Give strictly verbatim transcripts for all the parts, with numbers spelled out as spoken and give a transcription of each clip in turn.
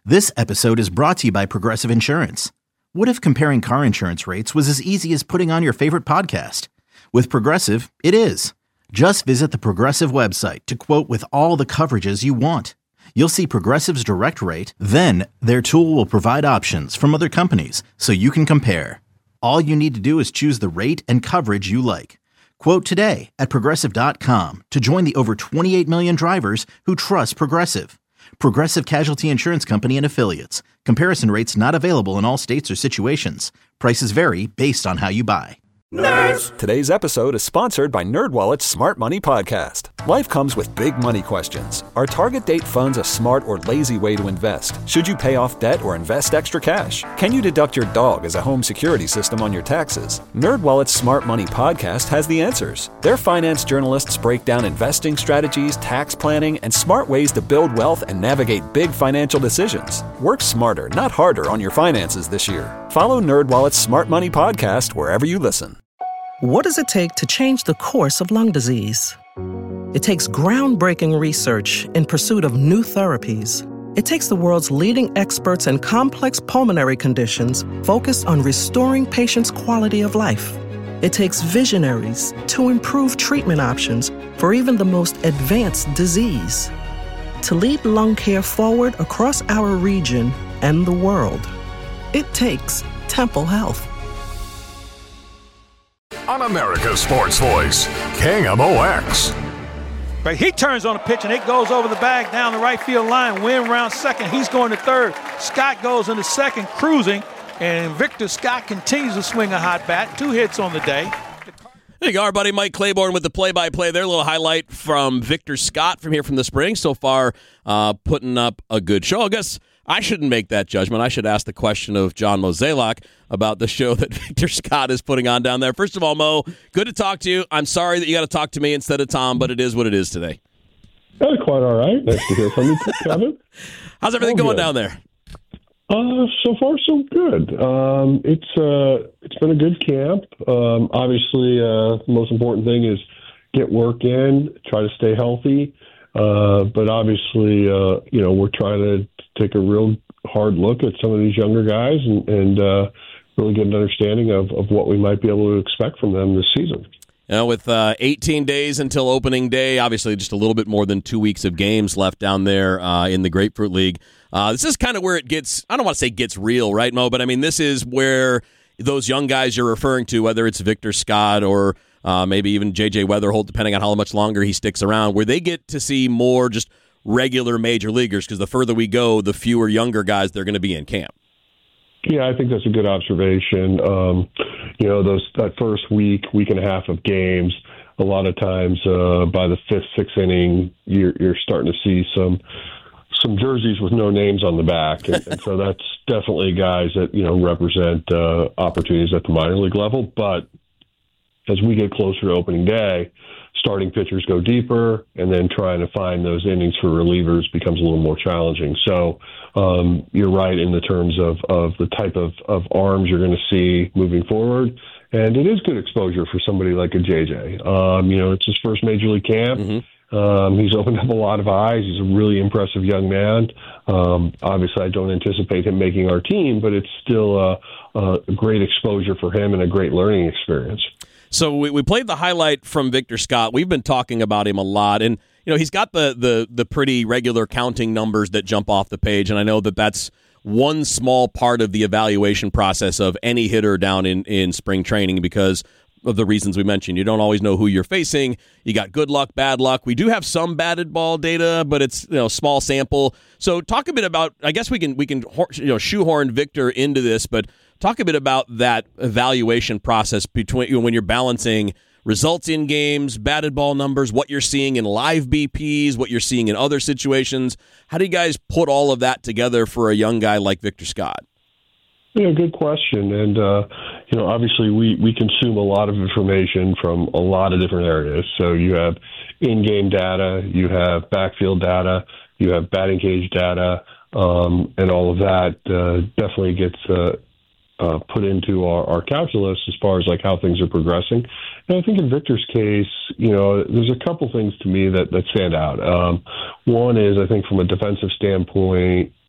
This episode is brought to you by Progressive Insurance. What if comparing car insurance rates was as easy as putting on your favorite podcast? With Progressive, it is. Just visit the Progressive website to quote with all the coverages you want. You'll see Progressive's direct rate, then their tool will provide options from other companies so you can compare. All you need to do is choose the rate and coverage you like. Quote today at progressive dot com to join the over twenty-eight million drivers who trust Progressive. Progressive Casualty Insurance Company and Affiliates. Comparison rates not available in all states or situations. Prices vary based on how you buy. Nerds! Today's episode is sponsored by NerdWallet's Smart Money Podcast. Life comes with big money questions. Are target date funds a smart or lazy way to invest? Should you pay off debt or invest extra cash? Can you deduct your dog as a home security system on your taxes? NerdWallet's Smart Money Podcast has the answers. Their finance journalists break down investing strategies, tax planning, and smart ways to build wealth and navigate big financial decisions. Work smarter, not harder on your finances this year. Follow NerdWallet's Smart Money Podcast wherever you listen. What does it take to change the course of lung disease? It takes groundbreaking research in pursuit of new therapies. It takes the world's leading experts in complex pulmonary conditions focused on restoring patients' quality of life. It takes visionaries to improve treatment options for even the most advanced disease. To lead lung care forward across our region and the world, it takes Temple Health. On America's Sports Voice, K M O X. Right, he turns on the pitch and it goes over the bag down the right field line. Win round second. He's going to third. Scott goes into second, cruising, and Victor Scott continues to swing a hot bat. Two hits on the day. There you go, our buddy Mike Claiborne with the play-by-play there. A little highlight from Victor Scott from here from the spring. So far, uh, putting up a good show. I guess I shouldn't make that judgment. I should ask the question of John Mozeliak about the show that Victor Scott is putting on down there. First of all, Mo, good to talk to you. I'm sorry that you got to talk to me instead of Tom, but it is what it is today. That's quite all right. Nice to hear from you, Kevin. How's everything oh, going good. down there? Uh, so far, so good. Um, it's uh, it's been a good camp. Um, obviously, uh, the most important thing is get work in, try to stay healthy. Uh, but obviously, uh, you know, we're trying to take a real hard look at some of these younger guys and, and uh, really get an understanding of, of what we might be able to expect from them this season. You know, with uh, eighteen days until opening day, obviously just a little bit more than two weeks of games left down there uh, in the Grapefruit League. Uh, this is kind of where it gets, I don't want to say gets real, right, Mo? But, I mean, this is where those young guys you're referring to, whether it's Victor Scott or uh, maybe even J J Weatherholt, depending on how much longer he sticks around, where they get to see more just regular major leaguers, because the further we go, the fewer younger guys they're going to be in camp. Yeah, I think that's a good observation. Um, you know, those that first week, week and a half of games, a lot of times uh, by the fifth, sixth inning, you're, you're starting to see some some jerseys with no names on the back, and, and so that's definitely guys that you know represent uh, opportunities at the minor league level. But as we get closer to opening day, starting pitchers go deeper, and then trying to find those innings for relievers becomes a little more challenging. So um, you're right in the terms of, of the type of, of arms you're going to see moving forward. And it is good exposure for somebody like a J J. Um, you know, it's his first major league camp. Mm-hmm. Um, he's opened up a lot of eyes. He's a really impressive young man. Um, obviously, I don't anticipate him making our team, but it's still a, a great exposure for him and a great learning experience. So we, we played the highlight from Victor Scott. We've been talking about him a lot, and you know he's got the the the pretty regular counting numbers that jump off the page, and I know that that's one small part of the evaluation process of any hitter down in, in spring training because of the reasons we mentioned. You don't always know who you're facing. You got good luck, bad luck. We do have some batted ball data, but it's you know small sample. So talk a bit about. I guess we can we can you know shoehorn Victor into this, but talk a bit about that evaluation process between you know, when you're balancing results in games, batted ball numbers, what you're seeing in live B Ps, what you're seeing in other situations. How do you guys put all of that together for a young guy like Victor Scott? Yeah, good question. And, uh, you know, obviously we, we consume a lot of information from a lot of different areas. So you have in-game data, you have backfield data, you have batting cage data, um, and all of that uh, definitely gets uh, uh, put into our, our calculus as far as like how things are progressing. And I think in Victor's case, you know, there's a couple things to me that, that stand out. Um, one is I think from a defensive standpoint,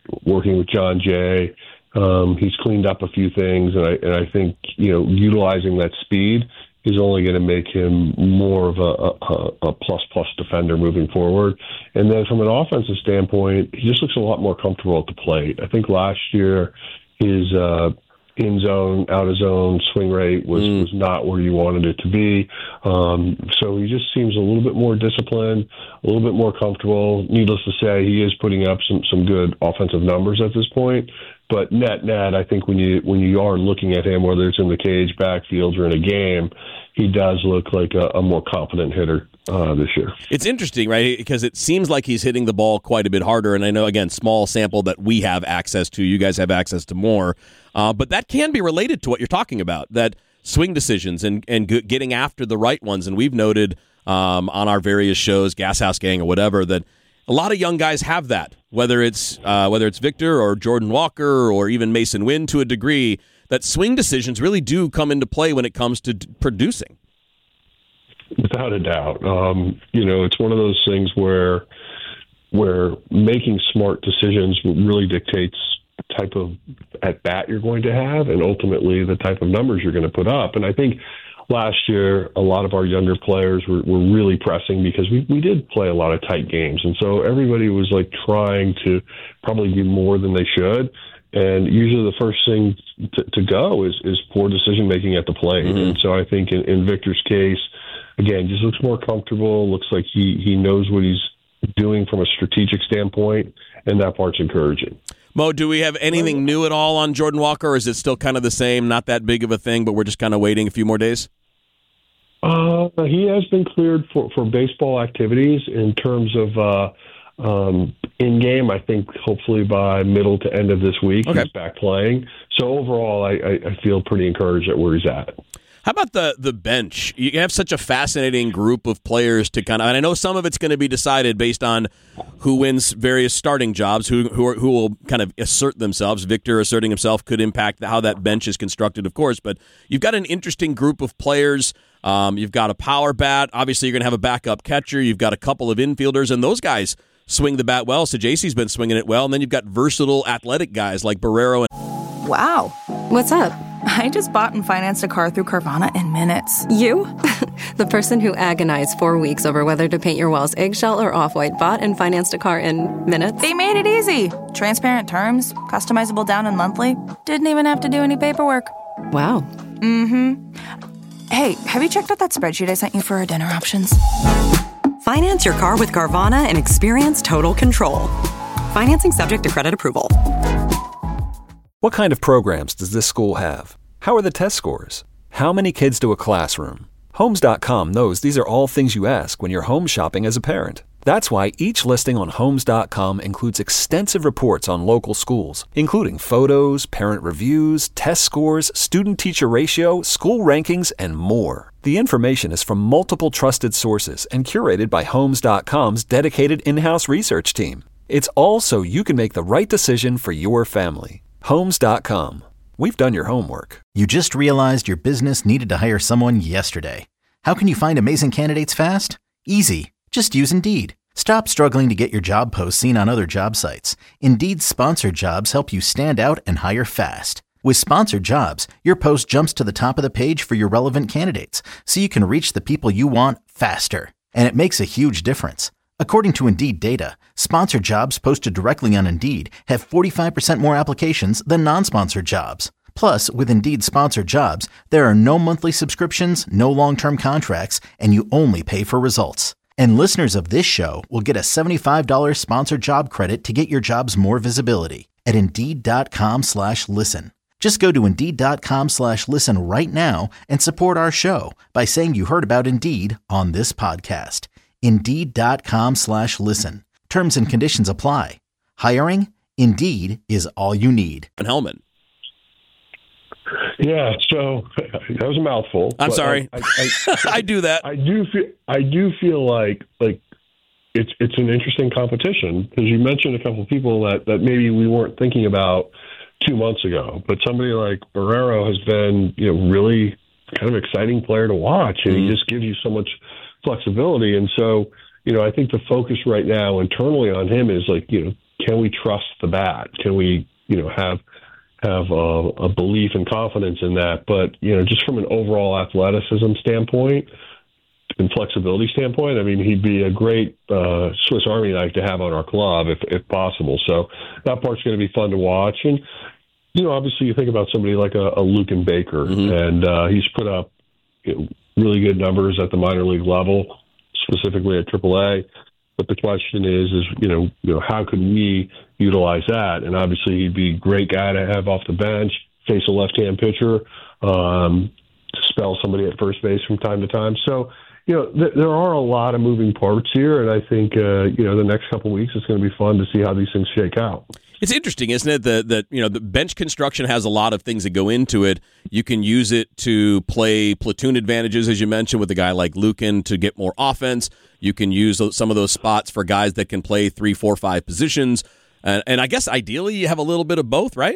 working with John Jay. Um, he's cleaned up a few things, and I and I think you know utilizing that speed is only going to make him more of a, a, a plus-plus defender moving forward. And then from an offensive standpoint, he just looks a lot more comfortable at the plate. I think last year his uh, in-zone, out-of-zone swing rate was, mm. was not where you wanted it to be. Um, so he just seems a little bit more disciplined, a little bit more comfortable. Needless to say, he is putting up some, some good offensive numbers at this point. But net net, I think when you when you are looking at him, whether it's in the cage, backfield, or in a game, he does look like a, a more confident hitter uh, this year. It's interesting, right? Because it seems like he's hitting the ball quite a bit harder. And I know, again, small sample that we have access to. You guys have access to more. Uh, but that can be related to what you're talking about, that swing decisions and, and g- getting after the right ones. And we've noted um, on our various shows, Gas House Gang or whatever, that a lot of young guys have that, whether it's uh, whether it's Victor or Jordan Walker or even Mason Wynn to a degree, that swing decisions really do come into play when it comes to d- producing. Without a doubt. Um, you know, it's one of those things where where making smart decisions really dictates the type of at-bat you're going to have and ultimately the type of numbers you're going to put up. And I think last year, a lot of our younger players were, were really pressing because we, we did play a lot of tight games. And so everybody was like trying to probably do more than they should. And usually the first thing to, to go is, is poor decision-making at the plate. Mm-hmm. And so I think in, in Victor's case, again, just looks more comfortable, looks like he, he knows what he's doing from a strategic standpoint, and that part's encouraging. Mo, do we have anything new at all on Jordan Walker, or is it still kind of the same, not that big of a thing, but we're just kind of waiting a few more days? Uh, he has been cleared for, for baseball activities in terms of uh, um, in-game. I think hopefully by middle to end of this week, okay. He's back playing. So overall, I, I, I feel pretty encouraged at where he's at. How about the the bench? You have such a fascinating group of players to kind of, and I know some of it's going to be decided based on who wins various starting jobs, who who, are, who will kind of assert themselves. Victor asserting himself could impact how that bench is constructed, of course, but you've got an interesting group of players. Um, you've got a power bat. Obviously, you're going to have a backup catcher. You've got a couple of infielders, and those guys swing the bat well. So J C's been swinging it well, and then you've got versatile athletic guys like Barrero. And- wow. What's up? I just bought and financed a car through Carvana in minutes. You? The person who agonized four weeks over whether to paint your walls eggshell or off-white bought and financed a car in minutes? They made it easy. Transparent terms, customizable down and monthly. Didn't even have to do any paperwork. Wow. Mm-hmm. Hey, have you checked out that spreadsheet I sent you for our dinner options? Finance your car with Carvana and experience total control. Financing subject to credit approval. What kind of programs does this school have? How are the test scores? How many kids to a classroom? Homes dot com knows these are all things you ask when you're home shopping as a parent. That's why each listing on Homes dot com includes extensive reports on local schools, including photos, parent reviews, test scores, student-teacher ratio, school rankings, and more. The information is from multiple trusted sources and curated by Homes dot com's dedicated in-house research team. It's all so you can make the right decision for your family. Homes dot com. We've done your homework. You just realized your business needed to hire someone yesterday. How can you find amazing candidates fast? Easy. Just use Indeed. Stop struggling to get your job posts seen on other job sites. Indeed's sponsored jobs help you stand out and hire fast. With sponsored jobs, your post jumps to the top of the page for your relevant candidates, so you can reach the people you want faster. And it makes a huge difference. According to Indeed data, sponsored jobs posted directly on Indeed have forty-five percent more applications than non-sponsored jobs. Plus, with Indeed sponsored jobs, there are no monthly subscriptions, no long-term contracts, and you only pay for results. And listeners of this show will get a seventy-five dollars sponsored job credit to get your jobs more visibility at Indeed.com slash listen. Just go to Indeed.com slash listen right now and support our show by saying you heard about Indeed on this podcast. Indeed.com slash listen. Terms and conditions apply. Hiring? Indeed is all you need. And Hellman. Yeah, so that was a mouthful. I'm sorry. I, I, I, I do that. I do feel. I do feel like like it's it's an interesting competition because you mentioned a couple of people that, that maybe we weren't thinking about two months ago. But somebody like Barrero has been, you know, really kind of exciting player to watch, and mm-hmm. he just gives you so much flexibility. And so, you know, I think the focus right now internally on him is like, you know, can we trust the bat? Can we, you know, have have a, a belief and confidence in that? But, you know, just from an overall athleticism standpoint and flexibility standpoint, I mean, he'd be a great uh, Swiss Army knife to have on our club if, if possible. So that part's going to be fun to watch. And, you know, obviously you think about somebody like a, a Luken Baker, mm-hmm. and uh, he's put up you know, really good numbers at the minor league level, specifically at triple A. But the question is, is you know, you know, how could we utilize that? And obviously, he'd be a great guy to have off the bench, face a left-hand pitcher, um, spell somebody at first base from time to time. So, you know, th- there are a lot of moving parts here, and I think uh, you know the next couple of weeks it's going to be fun to see how these things shake out. It's interesting, isn't it, that, that you know the bench construction has a lot of things that go into it. You can use it to play platoon advantages, as you mentioned, with a guy like Luken to get more offense. You can use some of those spots for guys that can play three, four, five positions. And, and I guess ideally you have a little bit of both, right?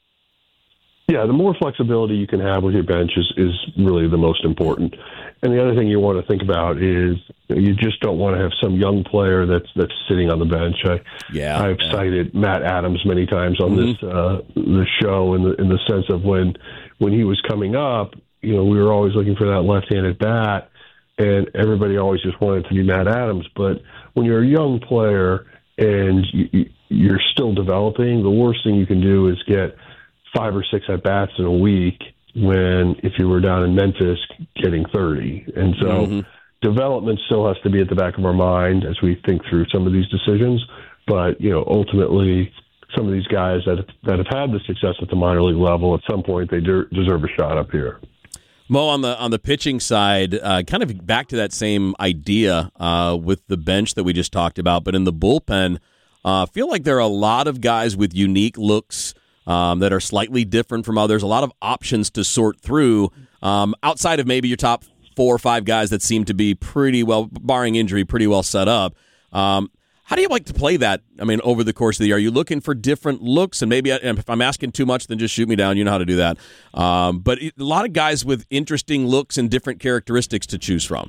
Yeah, the more flexibility you can have with your bench is, is really the most important. And the other thing you want to think about is you just don't want to have some young player that's that's sitting on the bench. I, yeah, I've yeah. cited Matt Adams many times on mm-hmm. this uh, the show in the in the sense of when when he was coming up, you know, we were always looking for that left-handed bat, and everybody always just wanted to be Matt Adams. But when you're a young player and you, you're still developing, the worst thing you can do is get five or six at bats in a week when if you were down in Memphis getting thirty. And so mm-hmm. development still has to be at the back of our mind as we think through some of these decisions. But, you know, ultimately some of these guys that, that have had the success at the minor league level, at some point they de- deserve a shot up here. Mo, on the on the pitching side, uh, kind of back to that same idea uh, with the bench that we just talked about, but in the bullpen, I uh, feel like there are a lot of guys with unique looks Um, that are slightly different from others, a lot of options to sort through, um, outside of maybe your top four or five guys that seem to be pretty well, barring injury, pretty well set up. Um, how do you like to play that, I mean, over the course of the year? Are you looking for different looks? And maybe if I'm asking too much, then just shoot me down. You know how to do that. Um, but a lot of guys with interesting looks and different characteristics to choose from.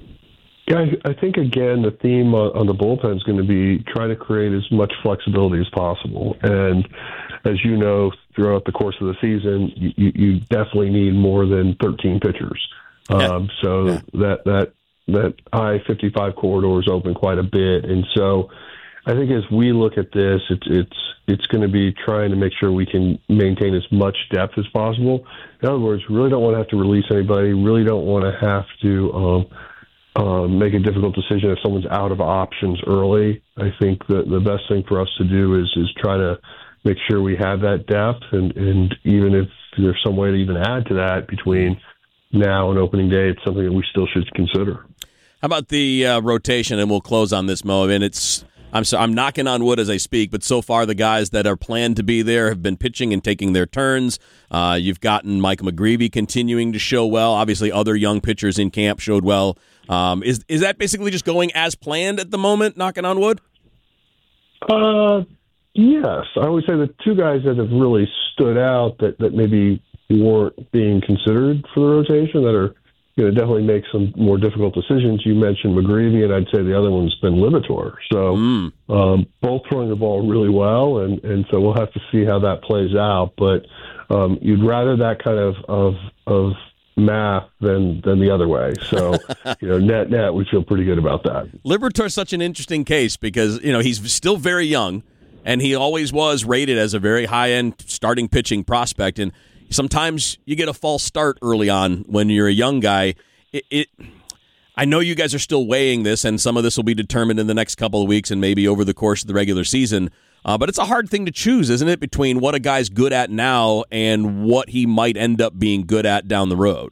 Yeah, I think, again, the theme on the bullpen is going to be trying to create as much flexibility as possible. And as you know, throughout the course of the season, you, you definitely need more than thirteen pitchers. Yeah. Um, so yeah. that that that I fifty-five corridor is open quite a bit. And so I think as we look at this, it's it's it's going to be trying to make sure we can maintain as much depth as possible. In other words, really don't want to have to release anybody, really don't want to have to um, um, make a difficult decision if someone's out of options early. I think that the best thing for us to do is is try to make sure we have that depth, and, and even if there's some way to even add to that between now and opening day, it's something that we still should consider. How about the uh, rotation, and we'll close on this, Mo. I mean, it's I'm so, I'm knocking on wood as I speak, but so far the guys that are planned to be there have been pitching and taking their turns. Uh, you've gotten Mike McGreevy continuing to show well. Obviously, other young pitchers in camp showed well. Um, is is that basically just going as planned at the moment, knocking on wood? Uh. Yes, I would say the two guys that have really stood out that, that maybe weren't being considered for the rotation that are you know definitely make some more difficult decisions. You mentioned McGreevy, and I'd say the other one's been Libator. So mm. um, both throwing the ball really well, and, and so we'll have to see how that plays out. But um, you'd rather that kind of of, of math than than the other way. So, you know, net net, we feel pretty good about that. Libator's such an interesting case because you know he's still very young. And he always was rated as a very high-end starting pitching prospect. And sometimes you get a false start early on when you're a young guy. It, it, I know you guys are still weighing this, and some of this will be determined in the next couple of weeks and maybe over the course of the regular season. Uh, but it's a hard thing to choose, isn't it, between what a guy's good at now and what he might end up being good at down the road?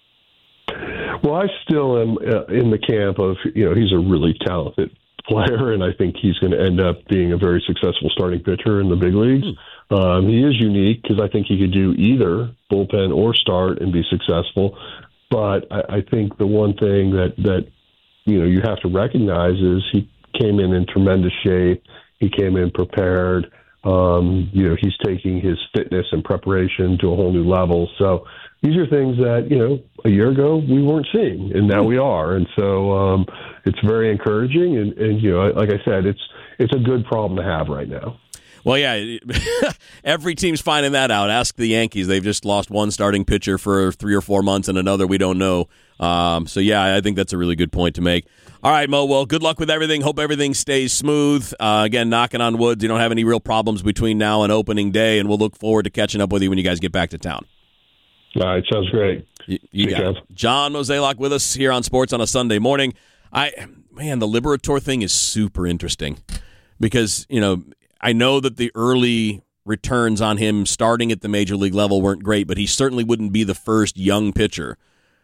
Well, I still am uh, in the camp of, you know, he's a really talented player, and I think he's going to end up being a very successful starting pitcher in the big leagues. Hmm. Um, he is unique because I think he could do either bullpen or start and be successful. But I, I think the one thing that, that you know you have to recognize is he came in in tremendous shape. He came in prepared. Um, you know, he's taking his fitness and preparation to a whole new level. So these are things that, you know, a year ago we weren't seeing, and now we are. And so um, it's very encouraging. And, and, you know, like I said, it's it's a good problem to have right now. Well, yeah, every team's finding that out. Ask the Yankees. They've just lost one starting pitcher for three or four months and another we don't know. Um, so, yeah, I think that's a really good point to make. All right, Mo, well, good luck with everything. Hope everything stays smooth. Uh, again, knocking on wood, you don't have any real problems between now and opening day, and we'll look forward to catching up with you when you guys get back to town. All right, sounds great. You, you got it. John Mozeliak with us here on Sports on a Sunday morning. I Man, the Liberator thing is super interesting because, you know, I know that the early returns on him starting at the major league level weren't great, but he certainly wouldn't be the first young pitcher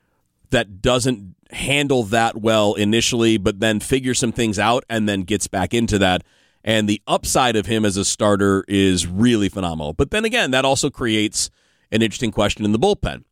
that doesn't handle that well initially, but then figure some things out and then gets back into that. And the upside of him as a starter is really phenomenal. But then again, that also creates an interesting question in the bullpen.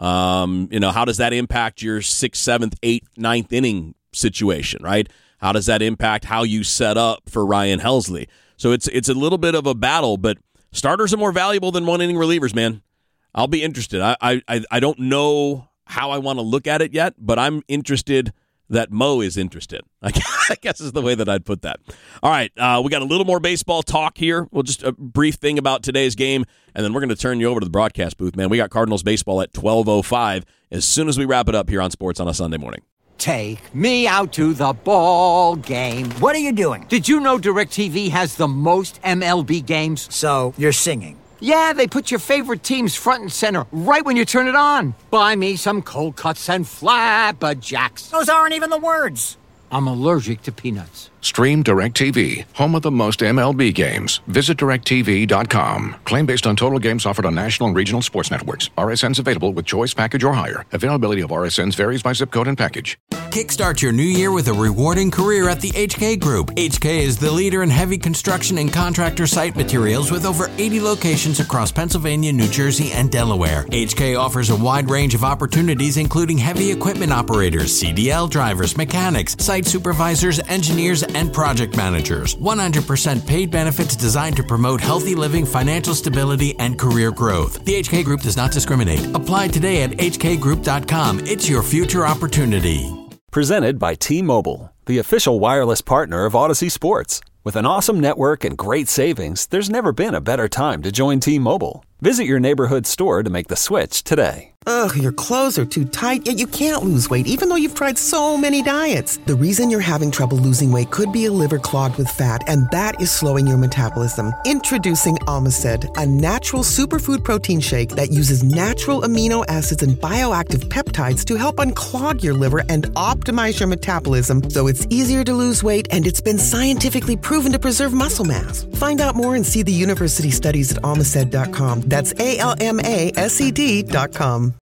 Um, you know, how does that impact your sixth, seventh, eighth, ninth inning situation, right? How does that impact how you set up for Ryan Helsley? So it's it's a little bit of a battle, but starters are more valuable than one-inning relievers, man. I'll be interested. I I I don't know how I want to look at it yet, but I'm interested that Mo is interested. I guess is the way that I'd put that. All right, uh, we got a little more baseball talk here. We'll just a brief thing about today's game, and then we're going to turn you over to the broadcast booth, man. We got Cardinals baseball at twelve oh five as soon as we wrap it up here on Sports on a Sunday morning. Take me out to the ball game. What are you doing? Did you know DirecTV has the most M L B games? So, you're singing? Yeah, they put your favorite teams front and center right when you turn it on. Buy me some cold cuts and flapjacks. Those aren't even the words. I'm allergic to peanuts. Stream DirecTV, home of the most M L B games. Visit direct T V dot com. Claim based on total games offered on national and regional sports networks. R S Ns available with choice package or higher. Availability of R S Ns varies by zip code and package. Kickstart your new year with a rewarding career at the H K Group. H K is the leader in heavy construction and contractor site materials with over eighty locations across Pennsylvania, New Jersey, and Delaware. H K offers a wide range of opportunities including heavy equipment operators, C D L drivers, mechanics, site supervisors, engineers, and project managers. one hundred percent paid benefits designed to promote healthy living, financial stability, and career growth. The H K Group does not discriminate. Apply today at H K group dot com. It's your future opportunity. Presented by T-Mobile, the official wireless partner of Odyssey Sports. With an awesome network and great savings, there's never been a better time to join T-Mobile. Visit your neighborhood store to make the switch today. Ugh, your clothes are too tight, yet you can't lose weight, even though you've tried so many diets. The reason you're having trouble losing weight could be a liver clogged with fat, and that is slowing your metabolism. Introducing Omicid, a natural superfood protein shake that uses natural amino acids and bioactive peptides to help unclog your liver and optimize your metabolism so it's easier to lose weight, and it's been scientifically proven to preserve muscle mass. Find out more and see the university studies at Omicid dot com. That's A L M A S E D dot com.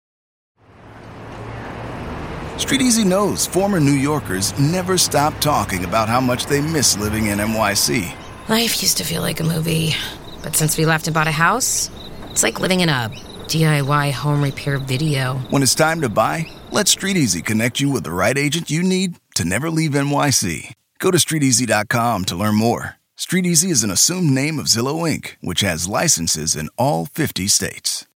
Street Easy knows former New Yorkers never stop talking about how much they miss living in N Y C. Life used to feel like a movie, but since we left and bought a house, it's like living in a D I Y home repair video. When it's time to buy, let Street Easy connect you with the right agent you need to never leave N Y C. Go to street easy dot com to learn more. Street Easy is an assumed name of Zillow Incorporated, which has licenses in all fifty states.